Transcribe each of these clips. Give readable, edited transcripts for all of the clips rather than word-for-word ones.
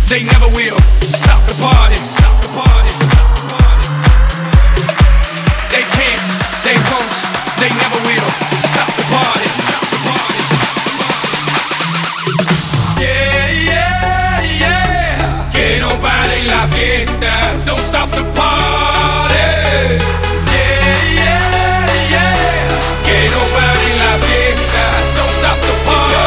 they never will stop the party. They can't, they won't, they never will stop the party. Yeah, yeah, yeah. Que no pare la fiesta, don't stop the party. Yeah, yeah, yeah. Que no pare la fiesta, don't stop the party.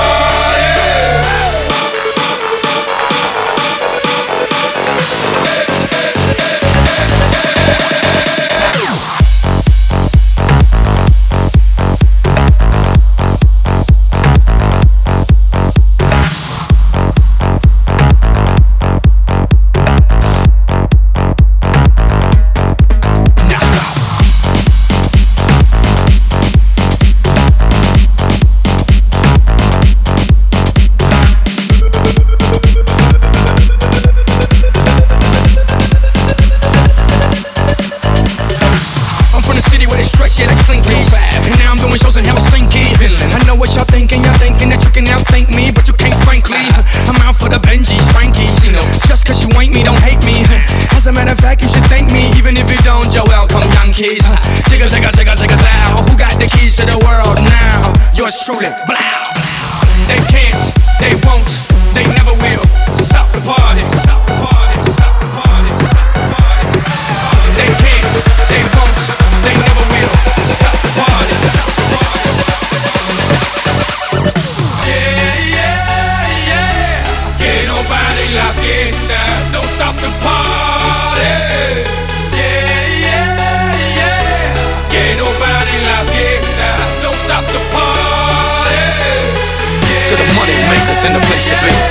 As a matter of fact, you should thank me. Even if you don't, you're welcome, Yankees. Zigga, zigga, zigga, zigga, zow. Who got the keys to the world now? Yours truly, blow. They can't, they won't, they never will stop the party. They can't, they won't, they never will stop the party. Yeah, yeah, yeah. Que no pare la fiesta, don't stop the party. Stop the party. Yeah, to the money makers in the place to be.